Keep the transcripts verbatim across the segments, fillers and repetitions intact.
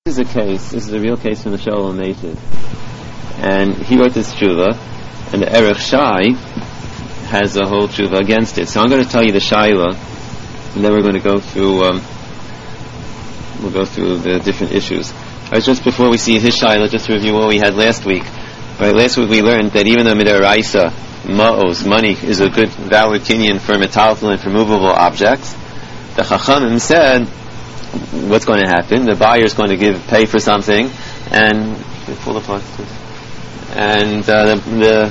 This is a case, this is a real case from the Sholem Eitiv. And he wrote this tshuva, and the Erech Shai has a whole tshuva against it. So I'm going to tell you the Shaila, and then we're going to go through, um, we'll go through the different issues. Right, just before we see his Shaila, just to review what we had last week. Right, last week we learned that even though Midaraisa, Ma'os, money, is a good valid kinyan for metaltal and for movable objects, the Chachamim said, what's going to happen? The buyer is going to give pay for something, and pull the plug, please. And uh, the, the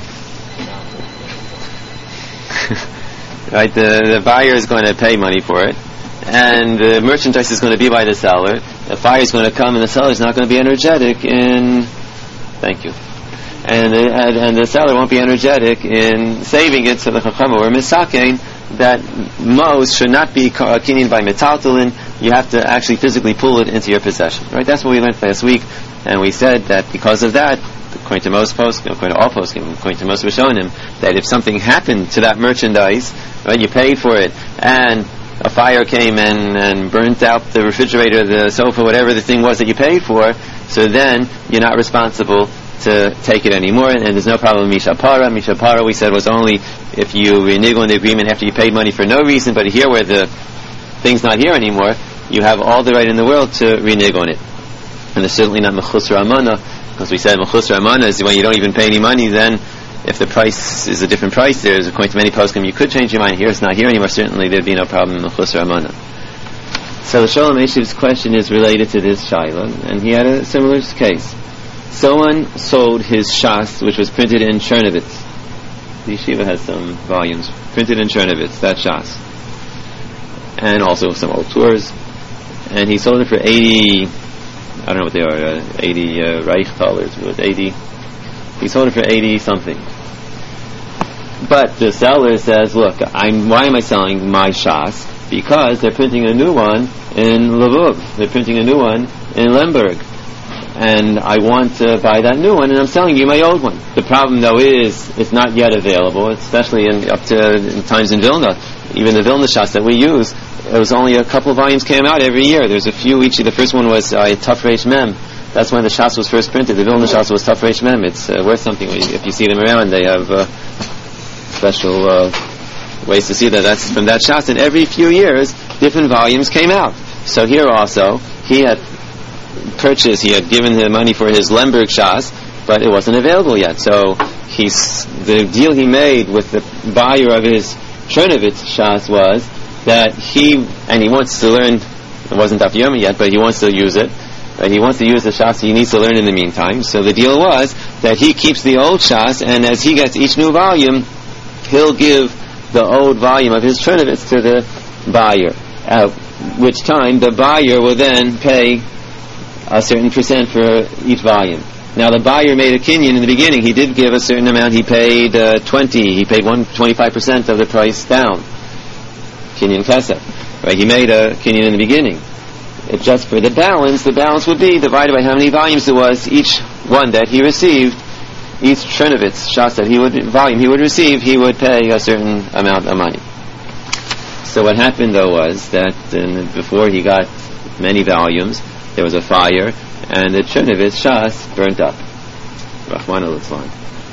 right, the, the buyer is going to pay money for it, and the merchandise is going to be by the seller. The buyer is going to come, and the seller is not going to be energetic in. Thank you. And the, and, and the seller won't be energetic in saving it. So the Chacham or misakein that Mos should not be kinyan by metaltalin. You have to actually physically pull it into your possession. Right? That's what we learned last week, and we said that because of that, according to most poskim, according to all poskim, according to most Rishonim, that if something happened to that merchandise, right, you paid for it, and a fire came and, and burnt out the refrigerator, the sofa, whatever the thing was that you paid for, so then you're not responsible to take it anymore, and there's no problem with Mishapara. Mishapara, we said, was only if you renege on the agreement after you paid money for no reason, but here where the thing's not here anymore, you have all the right in the world to renege on it. And it's certainly not Mechusra Amana, because we said Mechusra Amana is when you don't even pay any money. Then if the price is a different price, there's, according to many poskim, you could change your mind. Here it's not here anymore, certainly there'd be no problem in Mechusra Amana. So the Sholem Eishiv's question is related to this Shaila, and he had a similar case. Someone sold his Shas, which was printed in Chernovitz. The yeshiva has some volumes printed in Chernovitz, that Shas, and also some old tours. And he sold it for eighty, I don't know what they are, uh, eighty uh, Reich dollars, but eighty. He sold it for eighty something. But the seller says, "Look, I'm. Why am I selling my Shas? Because they're printing a new one in Lvov. They're printing a new one in Lemberg. And I want to buy that new one, and I'm selling you my old one. The problem, though, is it's not yet available, especially in, up to in times in Vilna. Even the Vilna Shas that we use, it was only a couple of volumes came out every year. There's a few each. The first one was uh, Tuf Reish Mem. That's when the Shas was first printed. The Vilna Shas was Tuf Reish Mem. It's uh, worth something. If you see them around, they have uh, special uh, ways to see that. That's from that Shas. And every few years, different volumes came out. So here also, he had purchased, he had given the money for his Lemberg Shas, but it wasn't available yet. So he's, the deal he made with the buyer of his Chernovitz Shas was that he, and he wants to learn, it wasn't Daf Yomi yet, but he wants to use it, right? He wants to use the Shas, he needs to learn in the meantime. So the deal was that he keeps the old Shas, and as he gets each new volume, he'll give the old volume of his Chernovitz to the buyer, at which time the buyer will then pay a certain percent for each volume. Now the buyer made a kinyan in the beginning. He did give a certain amount. He paid uh, twenty. He paid one twenty-five percent of the price down. Kinyan kesef. Right? He made a kinyan in the beginning. It just for the balance, the balance would be divided by how many volumes there was. Each one that he received, each Chernovitz Shas that he would volume he would receive, he would pay a certain amount of money. So what happened though was that uh, before he got many volumes, there was a fire, and the Chernovitz Shas burnt up. Rahmana Litzlan.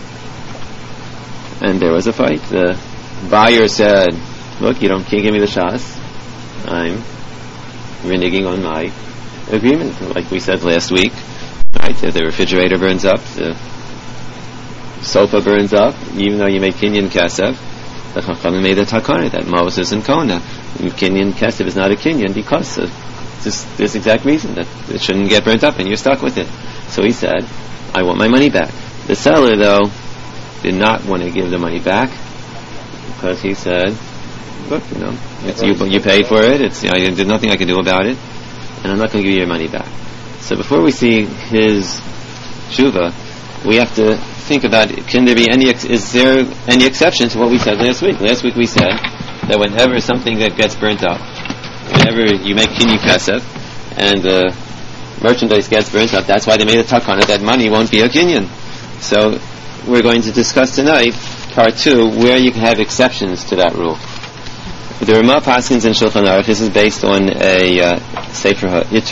And there was a fight. The buyer said, "Look, you don't can't give me the Shas. I'm reneging on my agreement." Like we said last week, right? The, the refrigerator burns up, the sofa burns up, even though you made kinyan kesef. The Chachamim made the takana that Moses and Kona, kinyan kesef is not a kinyan because of This, this exact reason, that it shouldn't get burnt up and you're stuck with it. So he said, I want my money back. The seller, though, did not want to give the money back because he said, look, you know, it's, you, you paid for it, it's, you know, there's nothing I can do about it, and I'm not going to give you your money back. So before we see his tshuva, we have to think about, can there be any, ex- is there any exception to what we said last week? Last week we said that whenever something that gets burnt up, whenever you make kinyan kesef and the merchandise gets burnt up, that's why they made a takana that money won't be a kinyan. So we're going to discuss tonight, part two, where you can have exceptions to that rule. The Ramah Paskins in Shulchan Aruch, this is based on a uh, Sefer HaItur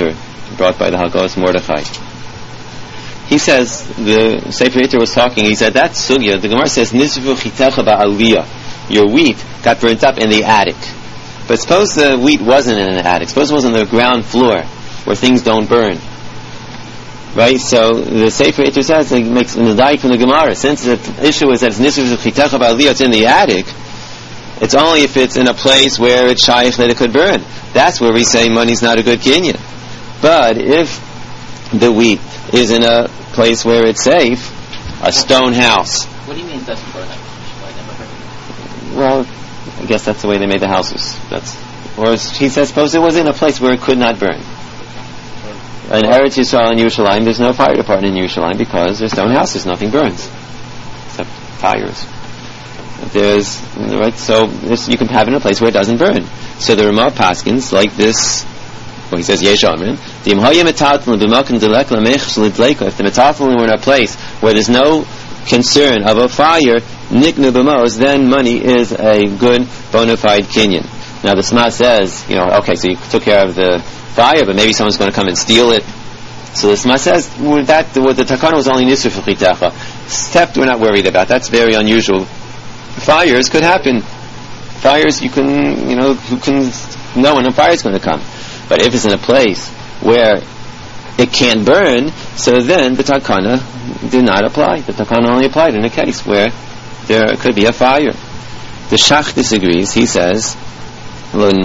brought by the Hagos Mordechai. He says, the Sefer Yitter was talking, he said, that sugya, the Gemara says, Nizvu chitecha ba'aliyah, your wheat got burnt up in the attic. But suppose the wheat wasn't in an attic, suppose it was on the ground floor, where things don't burn. Right? So, the Sefer Yitter says, it makes an adai from the Gemara, since the issue is that it's Nizvu chitecha ba'aliyah, it's in the attic, it's only if it's in a place where it's shaykh that it could burn. That's where we say money's not a good kinyan. But if the wheat is in a place where it's safe, a stone house. What do you mean it doesn't burn? I never heard of it. Well, I guess that's the way they made the houses. That's, or he says, suppose it was in a place where it could not burn. In Eretz Yisrael in Yerushalayim, there's no fire department in Yerushalayim because there's stone houses, nothing burns except fires. There's right, so this, you can have it in a place where it doesn't burn. So the Ramah Paskins like this. Well, he says Yesh Amrin. If the metathlin were in a place where there's no concern of a fire, niknu b'mos, then money is a good bona fide kinyan. Now the Sma says, you know, okay, so you took care of the fire, but maybe someone's going to come and steal it. So the Sma says well, that the, the takana was only nisur for chitecha. Step we're not worried about. That's very unusual. Fires could happen. Fires, you can, you know, who can know when a fire's going to come. But if it's in a place where it can't burn, so then the takana did not apply. The takana only applied in a case where there could be a fire. The Shach disagrees. He says, Chacham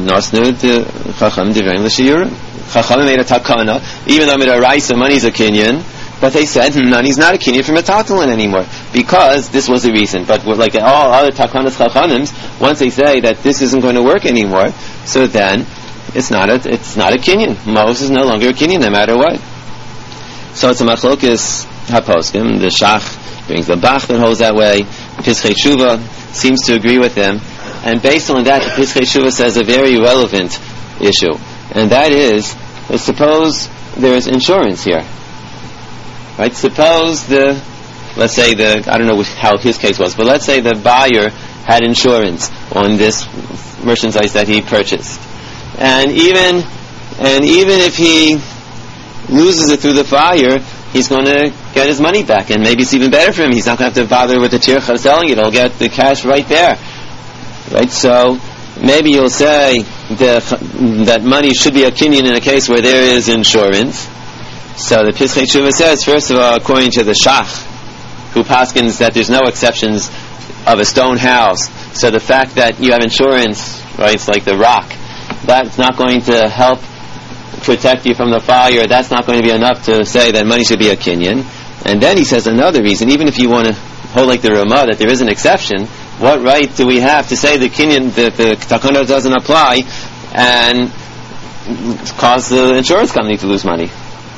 made a takana, even though Midaraisa money's a kinyan, but they said money's not a kinyan from a tatalin anymore because this was the reason. But like all other takanas chachanims, once they say that this isn't going to work anymore, so then it's not a it's not a kinyan. Moses is no longer a kinyan no matter what. So it's a machlokes haposkim. The Shach brings the Bach that holds that way. Pischei Tshuva seems to agree with them, and based on that, Pischei Tshuva says a very relevant issue, and that is, is suppose there is insurance here. Right? Suppose the, let's say the, I don't know how his case was, but let's say the buyer had insurance on this merchandise that he purchased. And even, and even if he loses it through the fire, he's going to get his money back, and maybe it's even better for him. He's not going to have to bother with the tircha selling it. He'll get the cash right there. Right? So, maybe you'll say the, that money should be a kinyan in a case where there is insurance. So the Pischei Tshuva says, first of all, according to the Shach, who paskins that there's no exceptions of a stone house, so the fact that you have insurance, right, it's like the rock, that's not going to help protect you from the fire. That's not going to be enough to say that money should be a kinyan. And then he says another reason, even if you want to hold like the Ramah, that there is an exception, what right do we have to say the kinyan, that the takana doesn't apply, and cause the insurance company to lose money?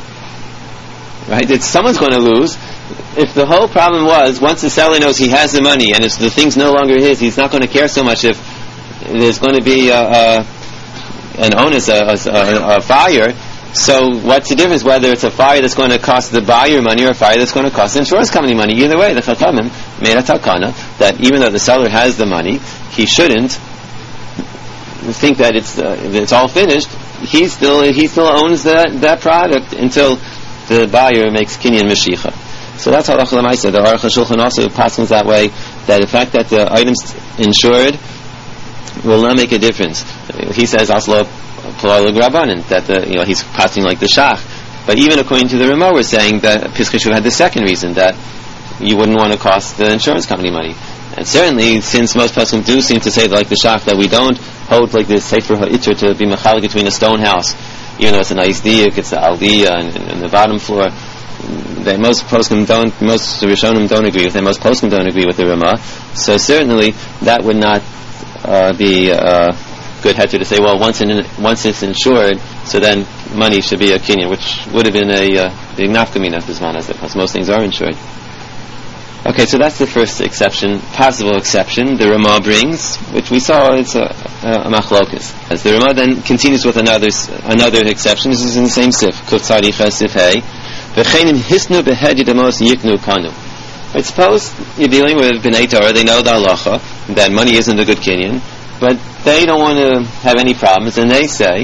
Right? It's someone's going to lose. If the whole problem was, once the seller knows he has the money and if the thing's no longer his, he's not going to care so much if there's going to be a, a, an onus, a, a, a fire. So what's the difference whether it's a fire that's going to cost the buyer money or a fire that's going to cost the insurance company money? Either way, the Chachamim made a takana that even though the seller has the money, he shouldn't think that it's uh, it's all finished. He still he still owns that that product until the buyer makes kinyan mashicha. So that's halacha l'maisa. The Aruch HaShulchan also passes that way, that the fact that the items insured will not make a difference. He says aslo polal grabanan, that the, you know, he's passing like the Shach. But even according to the Ramah, we're saying that Pischei Tshuva had the second reason, that you wouldn't want to cost the insurance company money. And certainly, since most Pesachim do seem to say like the Shach, that we don't hold like the Sefer HaItur to be machalik between a stone house, even though it's a nice diuk, it's the aliyah and, and, and the bottom floor. They, most poskim don't, most Rishonim don't agree with it. Most poskim don't agree with the Ramah. So certainly that would not uh, be a good heter to say, well, once in, once it's insured, so then money should be a kinyan, which would have been a uh, big nafkamina bismanas, because most things are insured. Okay, so that's the first exception, possible exception the Ramah brings, which we saw it's a, a, a machlokas. As the Ramah then continues with another another exception. This is in the same sif, kutzaricha sif hey. V'chenim hisnu behedi demos yiknu kanu. I suppose you're dealing with B'nai Torah, they know the halacha, that money isn't a good kinyan, but they don't want to have any problems, and they say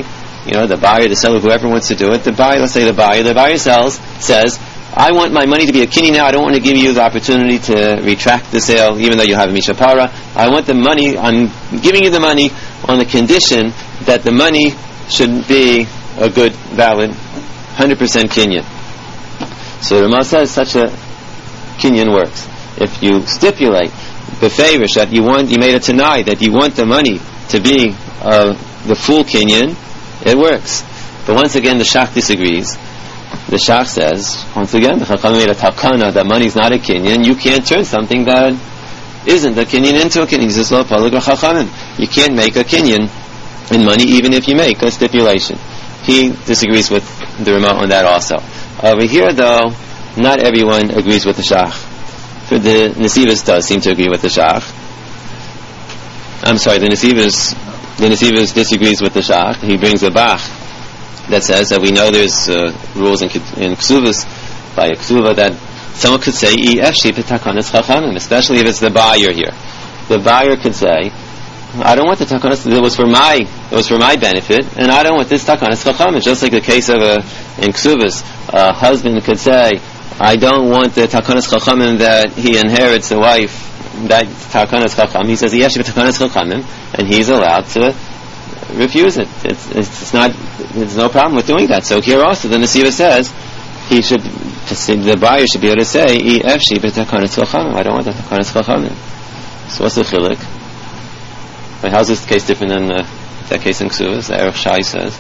you know, the buyer, the seller, whoever wants to do it, the buyer, let's say the buyer, the buyer sells, says, I want my money to be a kinyan now. I don't want to give you the opportunity to retract the sale, even though you have a mishapara. I want the money. I'm giving you the money on the condition that the money should be a good, valid, one hundred percent kinyan. So the Rama says such a kinyan works. If you stipulate the favor that you want, you made it tonight that you want the money to be uh, the full kinyan, it works. But once again, the shach disagrees. The shach says, once again, the Chacham made a takana that money is not a kinyan. You can't turn something that isn't a kinyan into a kinyan. He says, lo palag chachamim. You can't make a kinyan in money even if you make a stipulation. He disagrees with the Rama on that also. Over here, though, not everyone agrees with the shach. For the Nesivos does seem to agree with the shach. I'm sorry, the Nesivos, the Nesivos disagrees with the shach. He brings a bach that says that we know there's uh, rules in, in Ksuvas, by a Ksuva, that someone could say, E F Shi P'takanas Chachamim, especially if it's the buyer here. The buyer could say, I don't want the Takanas, it was for my, it was for my benefit, and I don't want this Takanas Chachamim. Just like the case of a, in Ksuvas, a husband could say, I don't want the Takanas Chachamim that he inherits a wife, that Takanas Chacham. He says, E F Shi P'takanas Chachamim, and he's allowed to refuse it. It's, it's not. There's no problem with doing that. So here also, the Nesiva says he should, the buyer should be able to say, "E F Shi b'takanas chachamim." I don't want the takanas chachamim. So what's the chiluk? Right, how's this case different than uh, that case in Ksuvas? The Erech Shai says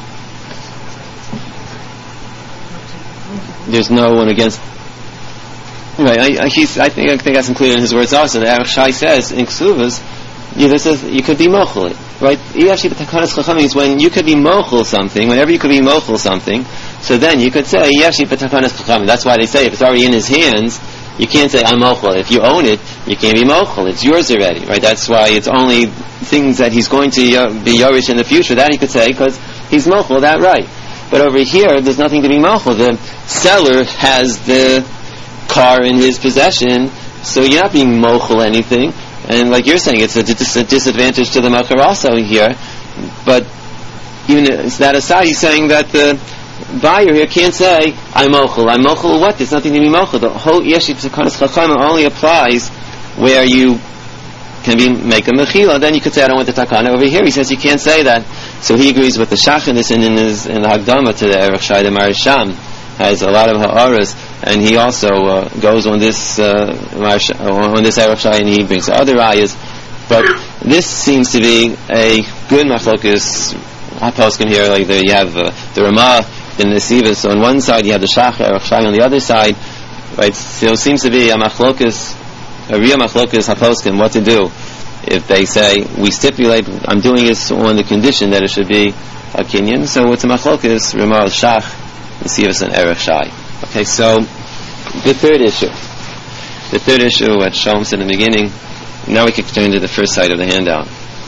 there's no one against. Right, I, I, he's, I think I think that's included in his words also. The Erech Shai says in Ksuvas, you, this is, you could be mochel it, right? Actually, b'takanas chachamim means when you could be mochel something, whenever you could be mochel something, so then you could say, actually, b'takanas chachamim. That's why they say if it's already in his hands, you can't say, I'm mochel. If you own it, you can't be mochel. It's yours already, right? That's why it's only things that he's going to y- be yorish in the future that he could say, because he's mochel that right. But over here, there's nothing to be mochel. The seller has the car in his possession, so you're not being mochel anything. And like you're saying, it's a, dis- a disadvantage to the makar also here. But even it's that aside, he's saying that the buyer here can't say, I'm mochel. I'm mochel what? There's nothing to be mochel. The whole yeshit takanas chachamim only applies where you can be make a mechila. Then you could say, I don't want the takana. Over here, he says you can't say that. So he agrees with the shach in this and in his in the Hagdama to the Erech Shai, the Marisham has a lot of ha'aras, and he also uh, goes on this uh, on this Erech Shai, and he brings other ayahs. But this seems to be a good machlokas haposkim here. Like the, you have uh, the Ramah, the Nesivos. So on one side you have the Shach Erech Shai, on the other side, right? So it seems to be a machlokas, a real machlokas haposkim. What to do if they say we stipulate? I'm doing this on the condition that it should be a kinyan. So it's a machlokas Ramah Shach. Nesivos and Erech Shai. Okay, so the third issue. The third issue, what Shalom said in the beginning, now we can turn to the first side of the handout.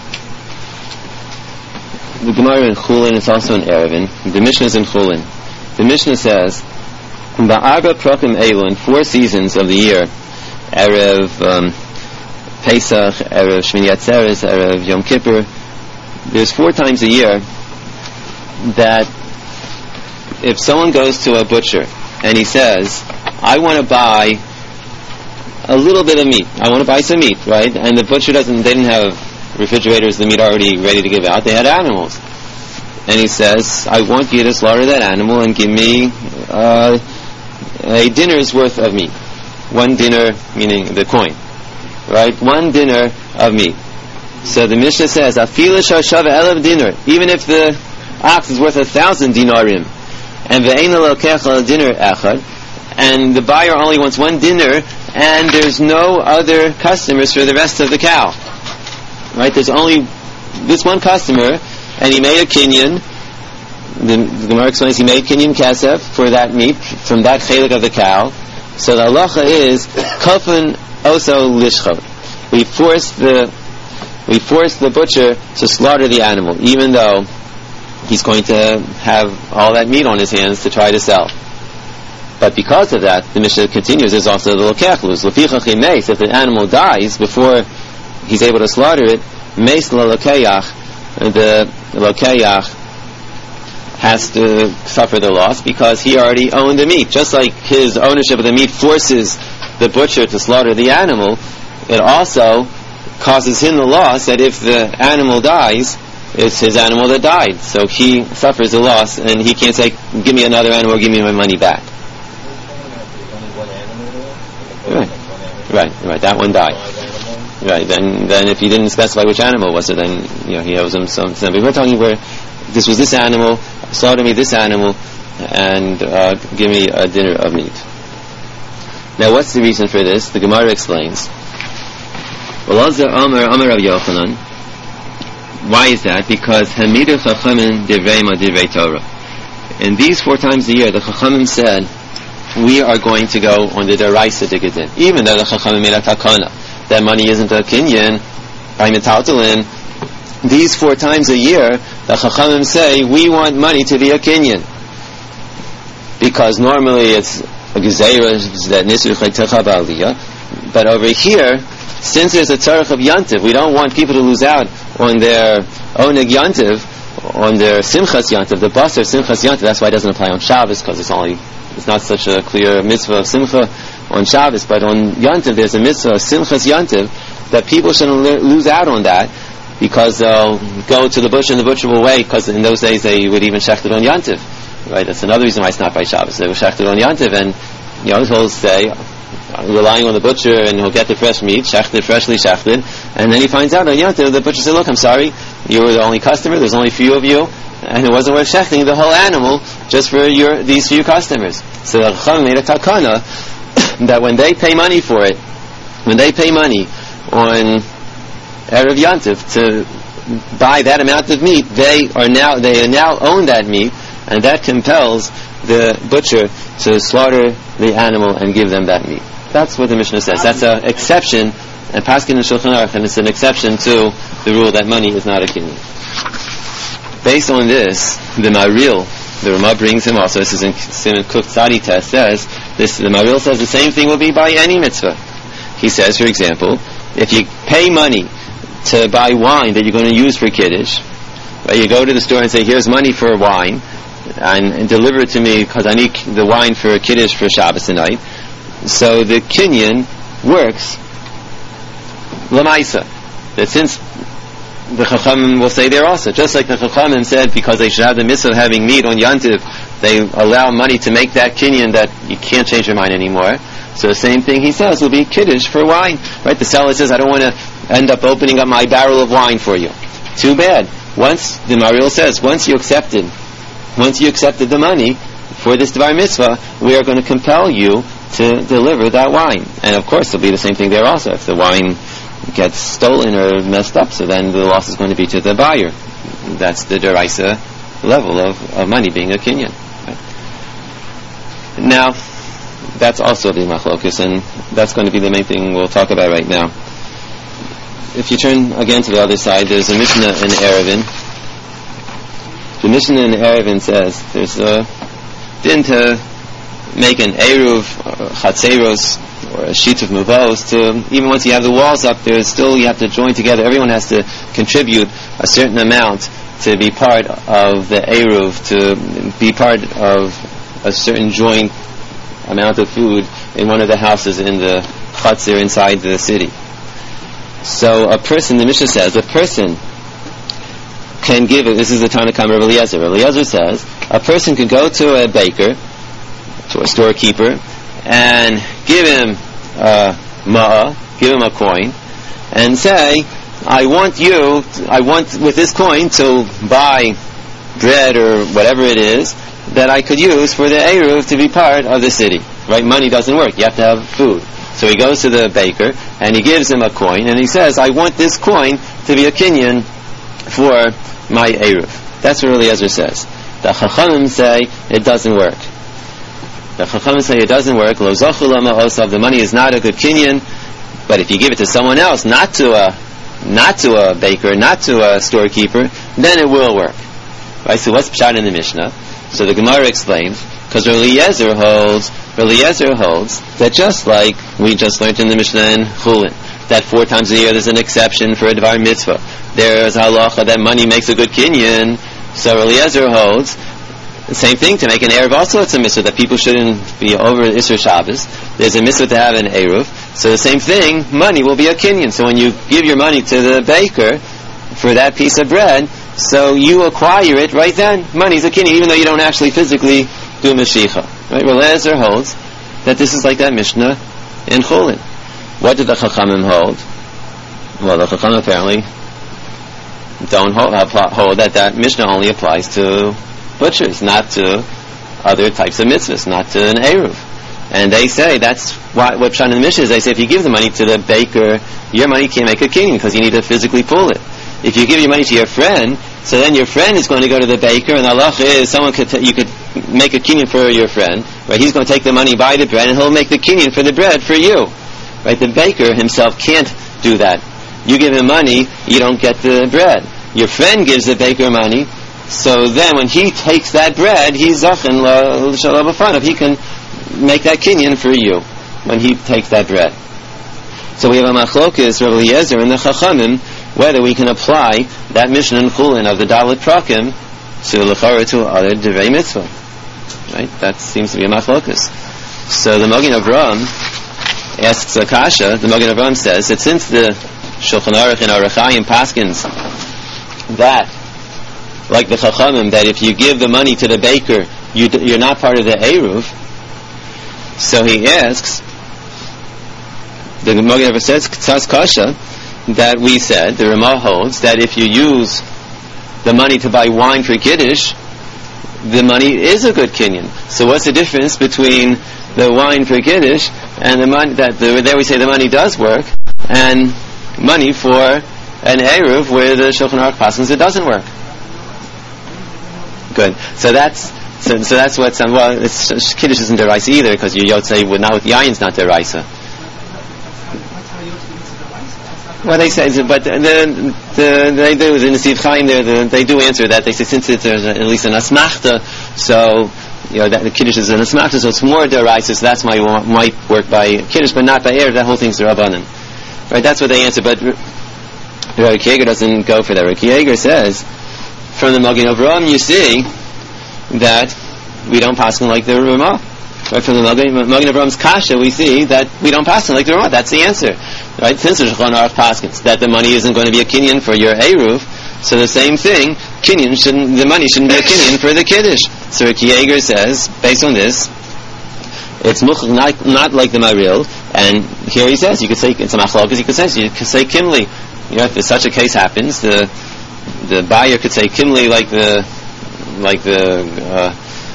The Gemara in Chulin is also in Erevin. The Mishnah is in Chulin. The Mishnah says, Ba'arba Prokim Elu, in four seasons of the year, Erev um, Pesach, Erev Shmini Atzeres, Erev Yom Kippur, there's four times a year that if someone goes to a butcher and he says, I want to buy a little bit of meat, I want to buy some meat, right? And the butcher doesn't, they didn't have refrigerators, the meat already ready to give out, they had animals. And he says, I want you to slaughter that animal and give me uh, a dinner's worth of meat. One dinner, meaning the coin, right? One dinner of meat. So the Mishnah says, Afilu shashava elav dinner, even if the ox is worth a thousand dinarim, and ve'ena lokecha dinner echad, and the buyer only wants one dinner, and there's no other customers for the rest of the cow. Right? There's only this one customer, and he made a kinyan. The, the Gemara explains he made kinyan kasef for that meat from that chelik of the cow. So the halacha is kafan oso lishchot. We force the we force the butcher to slaughter the animal, even though he's going to have all that meat on his hands to try to sell. But because of that, the Mishnah continues, there's also the lokech luz. Lefichach meis, if the animal dies before he's able to slaughter it, meis la lokeyach, the lokeyach has to suffer the loss because he already owned the meat. Just like his ownership of the meat forces the butcher to slaughter the animal, it also causes him the loss that if the animal dies, it's his animal that died. So he suffers the loss, and he can't say, give me another animal or give me my money back. Right, right, right. That one died. Right. Then, then if he didn't specify which animal was it, then you know he owes him some. But we're talking where this was this animal, slaughter me this animal, and uh, give me a dinner of meat. Now, what's the reason for this? The Gemara explains. Why is that? Because Hamidu Chachamim Divrei Ma Divrei Torah. And these four times a year, the Chachamim said, we are going to go on the Deraisa Digadin. Even though the Chachamim made a takana, that money isn't a kinyan, by metaltalin, these four times a year, the Chachamim say, we want money to be a kinyan. Because normally it's a gezeira that nisur chaytecha ba'aliyah, but over here, since there's a tzarech of yantiv, we don't want people to lose out on their oneg yantiv, on their simchas yantiv, the basar simchas yantiv. That's why it doesn't apply on Shabbos, because it's only it's not such a clear mitzvah of simcha on Shabbos. But on yantiv, there's a mitzvah of simchas yantiv that people shouldn't le- lose out on that, because they'll go to the butcher and the butcher will wait, because in those days they would even shecht it on yantiv. Right? That's another reason why it's not by Shabbos. They were shecht it on yantiv, and you know he'll say, relying on the butcher, and he'll get the fresh meat, shechted, freshly shechted, and then he finds out on Yantiv, the butcher said, look, I'm sorry, you were the only customer, there's only a few of you, and it wasn't worth shechting the whole animal just for your these few customers. So the Chacham made a takana that when they pay money for it, when they pay money on Erev Yantiv to buy that amount of meat, they are now they now own that meat, and that compels the butcher to slaughter the animal and give them that meat. That's what the Mishnah says. That's an exception, and Paskin and Shulchan Aruch, and it's an exception to the rule that money is not a kinyan. Based on this, the Maril, the Rama brings him also, this is in Simon Kuf Tzadi Test, says, this, the Maril says the same thing will be by any mitzvah. He says, for example, if you pay money to buy wine that you're going to use for Kiddush, right, you go to the store and say, here's money for wine, and, and deliver it to me because I need the wine for a Kiddush for Shabbos tonight. So the kinyan works Lamaisa. That since the Chachamim will say there also, just like the Chachamim said, because they should have the mitzvah of having meat on Yantiv, they allow money to make that kinyan that you can't change your mind anymore. So the same thing he says will be Kiddush for wine. Right? The seller says, I don't want to end up opening up my barrel of wine for you. Too bad. Once, the Maril says, once you accepted Once you accepted the money for this Dvar Mitzvah, we are going to compel you to deliver that wine. And of course, it'll be the same thing there also. If the wine gets stolen or messed up, so then the loss is going to be to the buyer. That's the Deraisa level of, of money being a kinyan. Right? Now, that's also the Machlokus, and that's going to be the main thing we'll talk about right now. If you turn again to the other side, there's a Mishnah in Erevin. The Mishnah in Erevin says there's a din to make an eruv, or chatzeros, or a sheet of muvos. To even once you have the walls up, there's still you have to join together. Everyone has to contribute a certain amount to be part of the eruv, to be part of a certain joint amount of food in one of the houses in the chatzer inside the city. So a person, the Mishnah says, a person can give it. This is the Tanakh Rav Eliezer. Rav Eliezer says a person can go to a baker, to a storekeeper, and give him a ma'ah, give him a coin, and say, I want you, I want with this coin to buy bread or whatever it is that I could use for the eruv to be part of the city. Right? Money doesn't work. You have to have food. So he goes to the baker and he gives him a coin and he says, I want this coin to be a kinyan for my eruv. That's what Eliezer says. The Chachamim say it doesn't work. The Chachamim say it doesn't work. Lo zochu lo ma'osav. The money is not a good kinyan, but if you give it to someone else, not to a not to a baker, not to a storekeeper, then it will work. Right? So what's pshat in the Mishnah? So the Gemara explains, because Eliezer holds, Eliezer holds that just like we just learned in the Mishnah in Chulin, that four times a year there's an exception for a Dvar Mitzvah. There is halacha that money makes a good kinyan. So Eliezer holds The same thing, to make an Eruv also it's a mitzvah, that people shouldn't be over Isser Shabbos. There's a mitzvah to have an Eruv. So the same thing, money will be a kinyan. So when you give your money to the baker for that piece of bread, so you acquire it right then. Money's a kinyan, even though you don't actually physically do Mashicha. Right? Relezer holds that this is like that Mishnah in Chulin. What did the Chachamim hold? Well, the Chachamim apparently don't hold, hold that that Mishnah only applies to butchers, not to other types of mitzvahs, not to an Eruv. And they say that's why, what Pshat in the Mishnah is. They say if you give the money to the baker, your money can't make a kinyan because you need to physically pull it. If you give your money to your friend, so then your friend is going to go to the baker, and the halacha is someone could t- you could make a kinyan for your friend, right? He's going to take the money, buy the bread, and he'll make the kinyan for the bread for you, right? The baker himself can't do that. You give him money, you don't get the bread. Your friend gives the baker money. So then when he takes that bread, he's zachin l'shalom b'fanav. He can make that kinyan for you when he takes that bread. So we have a machlokes, Rav Eliezer and the Chachamim, whether we can apply that Mishnah in Chulin of the Dalet Prakim to l'chara to other divrei mitzvah. Right? That seems to be a machlokes. So the Magen Avraham asks a kasha. The Magen Avraham says that since the Shulchan Aruch and Aruch Chaim paskins that, like the Chachamim, that if you give the money to the baker, you d- you're not part of the Eruv. So he asks, the Magen Avraham says, K'tzas Kasha, that we said, the Ramah holds, that if you use the money to buy wine for Kiddush, the money is a good kinyan. So what's the difference between the wine for Kiddush and the money, that the, there we say the money does work, and money for an Eruv where the Shulchan Aruch passes it doesn't work? Good. So that's so, so that's what's um, well. It's, Kiddush isn't deraisa either because your yotzei would not with yayin's not deraisa. Well, they say, but the, the, they do in the Siv Chaim there. The, they do answer that. They say since it's there's at least an asmachta, so you know that the Kiddush is an asmachta, so it's more deraisa. So that's why it might work by Kiddush, but not by Erev. That whole thing's rabbanan, right? That's what they answer. But Rabbi Yeager doesn't go for that. Rabbi Yeager says, from the Magen Avraham, you see that we don't pass like the Ramah. Right, from the Magen, Magen Avraham's kasha, we see that we don't pass like the Ramah. That's the answer. Right? Since the Shulchan Aruch paskins that the money isn't going to be a kinyan for your Eruv, so the same thing, kinyan shouldn't, the money shouldn't be a kinyan for the Kiddush. So Rabbi Yeager says, based on this, it's much not, not like the Maril, and here he says, you could say, it's a machlokes, you could say, you could say Kimli. You know, if such a case happens, the the buyer could say Kimli like the like the uh,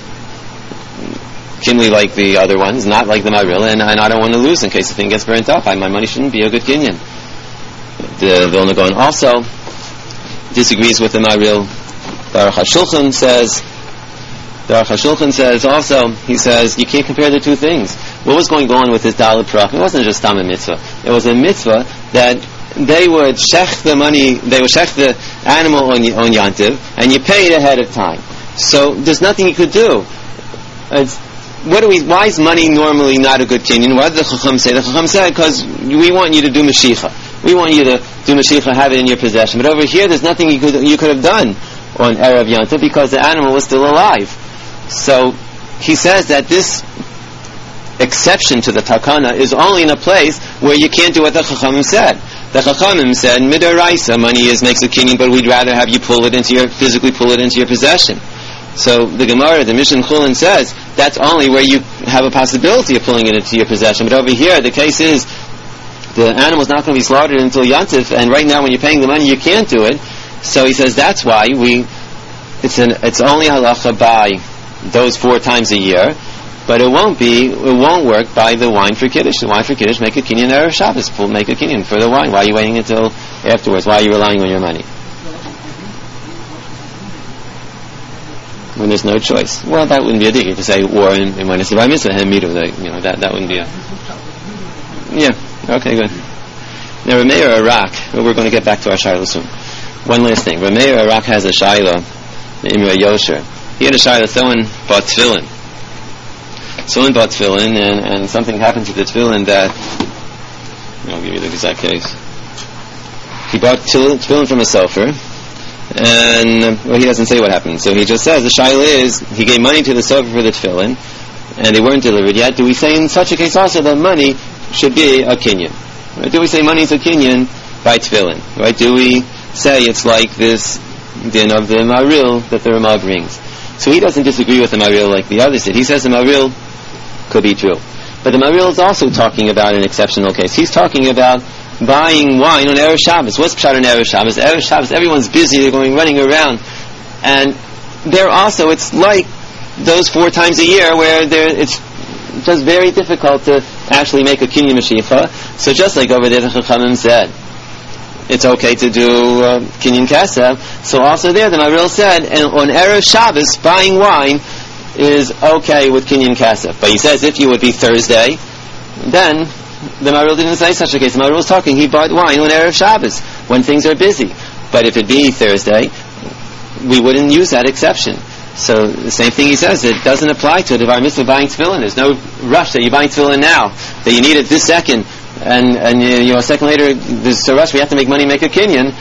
Kimli like the other ones, not like the Maril, and, and I don't want to lose in case the thing gets burnt off. I, my money shouldn't be a good kinyan. The Vilna Gaon also disagrees with the Maril. The Aruch HaShulchan says the Aruch HaShulchan says also, he says you can't compare the two things. What was going on with this Dalet Prakim? It wasn't just a mitzvah. It was a mitzvah that they would shech the money, they would shech the animal on, on Yantiv, and you pay it ahead of time. So there's nothing you could do. It's, what do we? Why is money normally not a good kinyan? Why did the Chacham say? The Chacham said because we want you to do Mashicha. We want you to do Mashicha, have it in your possession. But over here, there's nothing you could you could have done on Erev Yantiv because the animal was still alive. So he says that this exception to the takana is only in a place where you can't do what the Chachamim said. The Chachamim said, midaraisa, money is makes a kinyan, but we'd rather have you pull it into your, physically pull it into your possession. So the Gemara, the Mishnah Chulin says, that's only where you have a possibility of pulling it into your possession. But over here, the case is, the animal's not going to be slaughtered until Yantif, and right now when you're paying the money, you can't do it. So he says, that's why we, it's an, it's only halacha by those four times a year, but it won't be, it won't work by the wine for Kiddush. The wine for Kiddush, make a kinyan Erev Shabbos, make a kinyan for the wine. Why are you waiting until afterwards? Why are you relying on your money? When there's no choice. Well, that wouldn't be a dig to say, or in, in when it's by mitzvah, you know, that, that wouldn't be a... Yeah, okay, good. Now, Rameir Arak, we're going to get back to our Shiloh soon. One last thing. Rameir Arak has a Shiloh, the Imra Yosher. He had a Shiloh, someone bought tefillin. Someone bought tefillin, and, and something happened to the tefillin that... I'll give you the exact case. He bought tefillin from a sofer, And, well, he doesn't say what happened. So he just says, the shaila is, he gave money to the sofer for the tefillin, and they weren't delivered yet. Do we say in such a case also that money should be a kinyan? Right? Do we say money is a kinyan by tefillin? Right? Do we say it's like this din of the Maril that the Ramah brings? So he doesn't disagree with the Maril like the others did. He says the Maril could be true. But the Maril is also talking about an exceptional case. He's talking about buying wine on Erev Shabbos. What's Pshat on Erev Shabbos? Erev Shabbos, everyone's busy, they're going running around. And there also, it's like those four times a year where there, it's just very difficult to actually make a kinyan Mashiach. So just like over there the Chachamim said, it's okay to do uh, kinyan Kesef. So also there the Maril said, and on Erev Shabbos, buying wine is okay with kinyan Kesef. But he says if you would be Thursday, then the Maril didn't say such a case. The Maril was talking, he bought wine on Erev Shabbos, when things are busy. But if it be Thursday, we wouldn't use that exception. So the same thing he says, it doesn't apply to a Devar Mitzvah buying tefillin. There's no rush that you're buying tefillin now, that you need it this second, and, and you know, a second later, there's a rush, we have to make money, make a kinyan.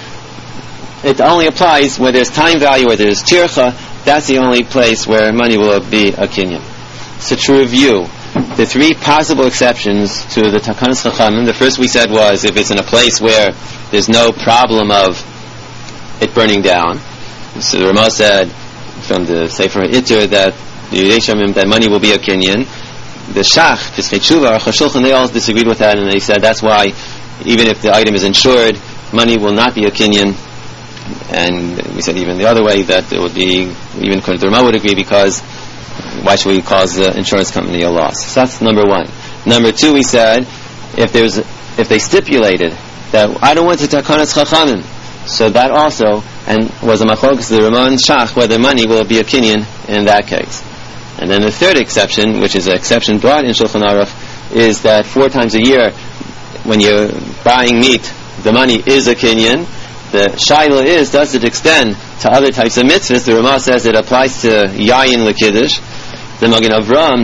It only applies where there's time value, where there's tircha. That's the only place where money will be a kinyan. So to review, the three possible exceptions to the Takanas Chachamim, the first we said was if it's in a place where there's no problem of it burning down. So the Ramah said from the Sefer Itter that the Yidei that money will be a kinyan. The Shach, the Tshuva, Aruch HaShulchan, they all disagreed with that, and they said that's why even if the item is insured, money will not be a kinyan. And we said even the other way that it would be, even according to the Ramah would agree, because why should we cause the insurance company a loss? So that's number one. Number two, we said, if there's, if they stipulated that I don't want to takanas chachamim, so that also, and was a machlokas the Ramah and Shach, whether money will be a kinyan in that case. And then the third exception, which is an exception brought in Shulchan Aruch, is that four times a year, when you're buying meat, the money is a kinyan. The shaila is, does it extend to other types of mitzvahs? The Ramah says it applies to yayin l'kiddush. The Magen Avraham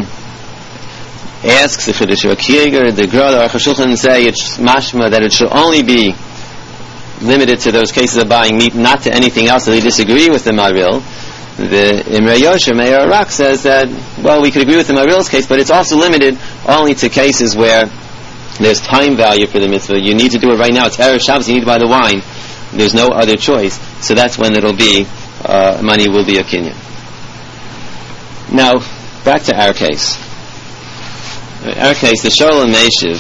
asks if it is a kieger, the Gra, the Aruch HaShulchan say it's mashma that it should only be limited to those cases of buying meat, not to anything else. So they disagree with the Maril. The Imrei Yosher, Meir Arak, says that, well, we could agree with the Maril's case, but it's also limited only to cases where there's time value for the mitzvah. You need to do it right now. It's Erev Shabbos, you need to buy the wine. There's no other choice. So that's when it'll be, uh, money will be a kinyan. Now, back to our case. Our case, the Sholem Meshiv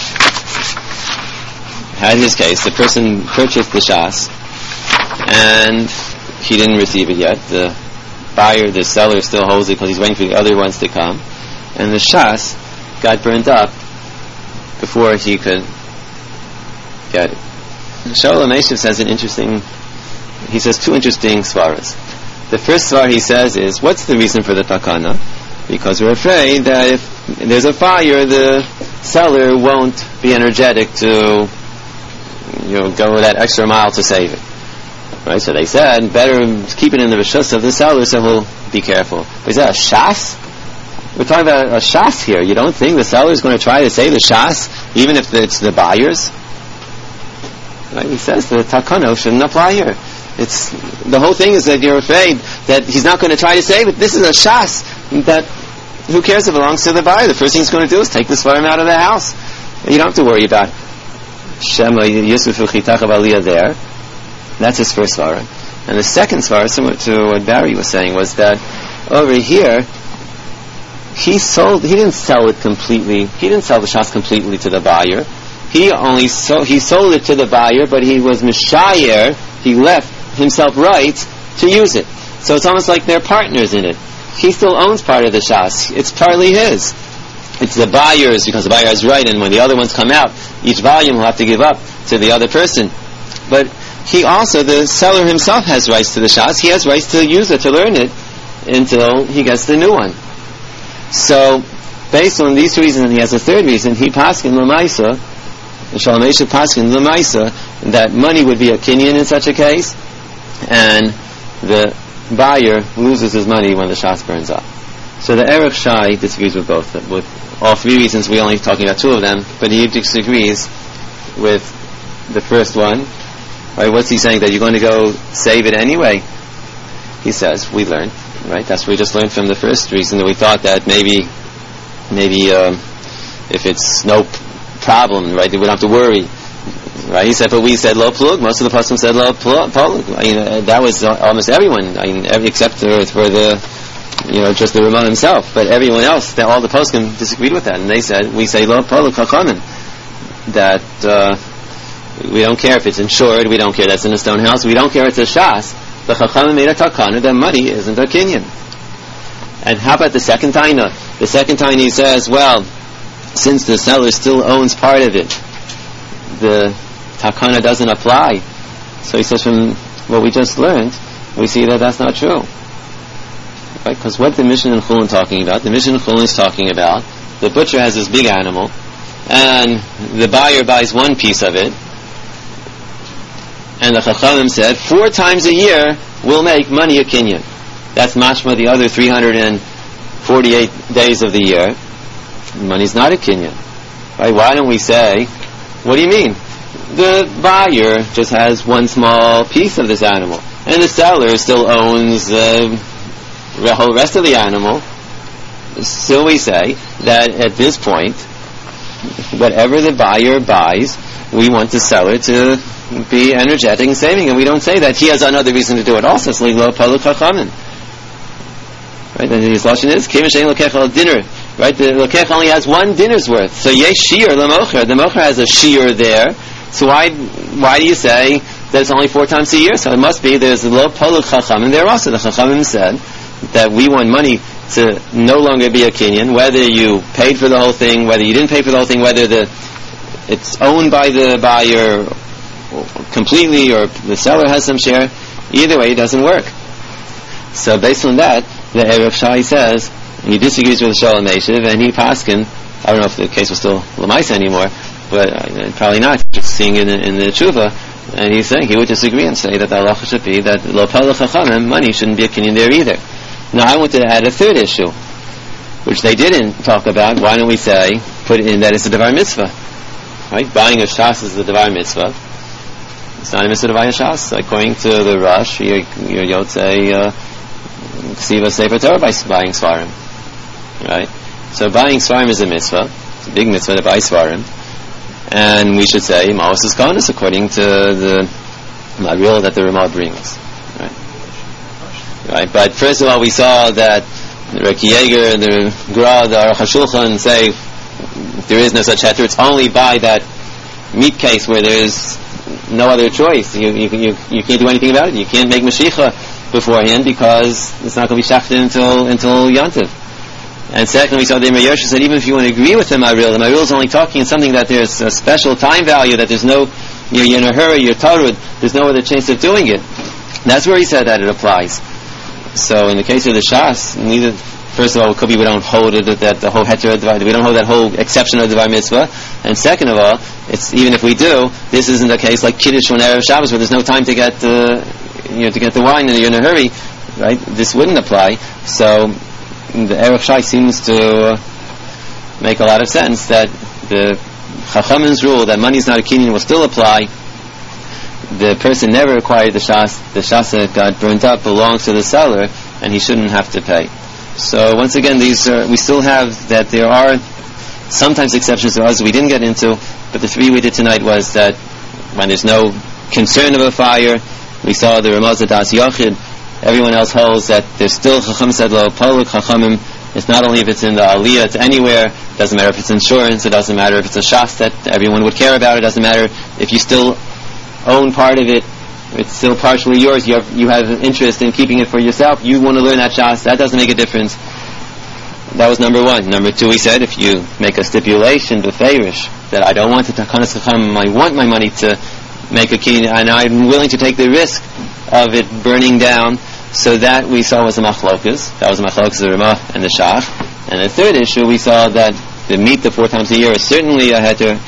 had his case. The person purchased the shas, and he didn't receive it yet. The buyer, the seller, still holds it because he's waiting for the other ones to come. And the shas got burnt up before he could get it. Sholem Meshiv says an interesting, he says two interesting svaras. The first svar he says is, what's the reason for the takana? Because we're afraid that if there's a fire, the seller won't be energetic to, you know, go that extra mile to save it. Right? So they said, better keep it in the rishus of the seller so he'll be careful. But is that a shas? We're talking about a shas here. You don't think the seller is going to try to save the shas, even if it's the buyers? Right? He says the takano shouldn't apply here. It's the whole thing is that you're afraid that he's not going to try to save it. This is a shas that who cares if it belongs to the buyer? The first thing he's going to do is take the svarim out of the house. You don't have to worry about Shema Yusuf Chitach Aliyah there. That's his first svara. And the second svara, similar to what Barry was saying, was that over here he sold. He didn't sell it completely. He didn't sell the shas completely to the buyer. He only sold. He sold it to the buyer, but he was mishayer. He left himself right to use it. So it's almost like they're partners in it. He still owns part of the shas. It's partly his. It's the buyer's because the buyer is right, and when the other ones come out, each volume will have to give up to the other person. But he also, the seller himself, has rights to the shas. He has rights to use it, to learn it, until he gets the new one. So, based on these two reasons, and he has a third reason, he paskin l'maisa, the Sholem Meshiv paskin l'maisa, that money would be a kinyan in such a case, and the buyer loses his money when the shas burns up. So the Erech Shai disagrees with both. With all three reasons, we're only talking about two of them, but he disagrees with the first one. Right? What's he saying? That you're going to go save it anyway? he says, we learned, right? That's what we just learned from the first reason, that we thought that maybe, maybe um, if it's no problem, right, we don't have to worry, right? He said, but we said lo plug. Most of the poskim said lo plug. I mean, uh, that was uh, almost everyone. I mean, every except for, for the, you know, just the Ramah himself. But everyone else, that all the poskim disagreed with that, and they said, we say lo plug chachamim, that uh, we don't care if it's insured, we don't care that's in a stone house, we don't care if it's a shas. The chachamim made a takana that money isn't a kinyan. And how about the second taina? The second taina, he says, well, since the seller still owns part of it, the takana doesn't apply. So he says, from what we just learned, we see that that's not true. Right? Because what the Mishnah in Chulin talking about? The Mishnah in Chulin is talking about the butcher has this big animal, and the buyer buys one piece of it, and the Chachamim said, four times a year we'll make money a kinyan. That's mashma the other three hundred forty-eight days of the year. Money's not a kinyan. Right? Why don't we say, what do you mean? The buyer just has one small piece of this animal, and the seller still owns uh, the whole rest of the animal. So we say that at this point, whatever the buyer buys, we want the seller to be energetic and saving, and we don't say that he has another reason to do it also. It's like lo palu chachamin. Right? And his lashon is k'im shein lokech al dinner. Right? The lokech only has one dinner's worth. So yesh shiur lemocher. The mocher has a shiur there. So why why do you say that it's only four times a year? So it must be there's a lo palu chachamim there also. The chachamim said that we want money to no longer be a kinyan, whether you paid for the whole thing, whether you didn't pay for the whole thing, whether the it's owned by the buyer completely or the seller has some share. Either way, it doesn't work. So based on that, the Erev Shai says, and he disagrees with Shalom Meshiv, and he paskin, I don't know if the case was still Lamaisa anymore, but uh, probably not, just seeing it in, in the Tshuva, and he's saying he would disagree and say that the halacha should be that lo pala chachamim, money shouldn't be a kinyan there either. Now I want to add a third issue, which they didn't talk about. Why don't we say, put it in that it's a devar mitzvah? Right? Buying a shas is a devar mitzvah. It's not a mitzvah to buy a shas. According to the Rosh, you're, you're yotzei ksiva sefer Torah by buying svarim. Right? So buying svarim is a mitzvah. It's a big mitzvah to buy svarim. And we should say, Ma'os is Konos, according to the Maril that the Ramah brings. Right? Right? But first of all, we saw that the Reki Yeager, the Gra, the Aruch HaShulchan say there is no such heter. It's only by that meat case where there's no other choice. You, you, you, you can't do anything about it. You can't make Mashiach beforehand because it's not going to be shafted until until Yantiv. And second, we saw the Imre Yersha said even if you want to agree with the Maril, the Maril is only talking in something that there's a special time value, that there's no, you're, you're in a hurry, you're tarud, there's no other chance of doing it. That's where he said that it applies. So in the case of the Shas, neither, first of all, it could be we don't hold it, that the whole heter, we don't hold that whole exception of the Devar Mitzvah. And second of all, it's even if we do, this isn't a case like Kiddush on Erev Shabbos where there's no time to get uh, you know, to get the wine and you're in a hurry, right? This wouldn't apply. So the Erev Shai seems to make a lot of sense that the Chachamim's rule that money is not a kinyan will still apply. The person never acquired the shas, the shas that got burnt up belongs to the seller, and he shouldn't have to pay. So once again, these are, we still have that there are sometimes exceptions to others we didn't get into, but the three we did tonight was that when there's no concern of a fire, we saw the Ramaz Das Yochid. Everyone else holds that there's still Chacham said lo poluk Chachamim. It's not only if it's in the Aliyah, it's anywhere. It doesn't matter if it's insurance. It doesn't matter if it's a shas that everyone would care about. It doesn't matter if you still own part of it. It's still partially yours. You have you have an interest in keeping it for yourself. You want to learn that shas. That doesn't make a difference. That was number one. Number two, he said, if you make a stipulation beferish that I don't want to takanas chacham, I want my money to make a kinyan, and I'm willing to take the risk of it burning down. So that we saw was a machlokas. That was a machlokas of the Ramah and the Shach. And the third issue, we saw that the meat the four times a year is certainly a heter,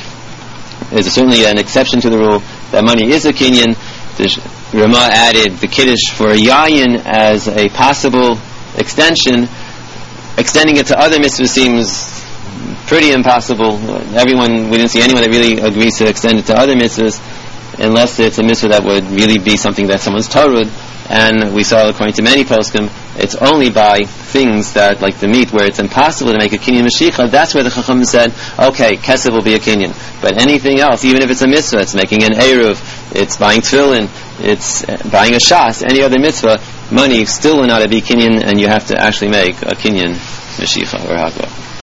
is certainly an exception to the rule that money is a kinyan. The Ramah added the kiddush for a yayin as a possible extension. Extending it to other mitzvahs seems pretty impossible. Everyone, we didn't see anyone that really agrees to extend it to other mitzvahs, unless it's a mitzvah that would really be something that someone's tarud, And we saw, according to many poskim, it's only by things that, like the meat, where it's impossible to make a kinyan mashicha. That's where the Chacham said, okay, kesef will be a kinyan. But anything else, even if it's a mitzvah, it's making an eruv, it's buying tefillin, it's buying a shas, any other mitzvah, money still will not be kinyan, and you have to actually make a kinyan mashicha or hakva.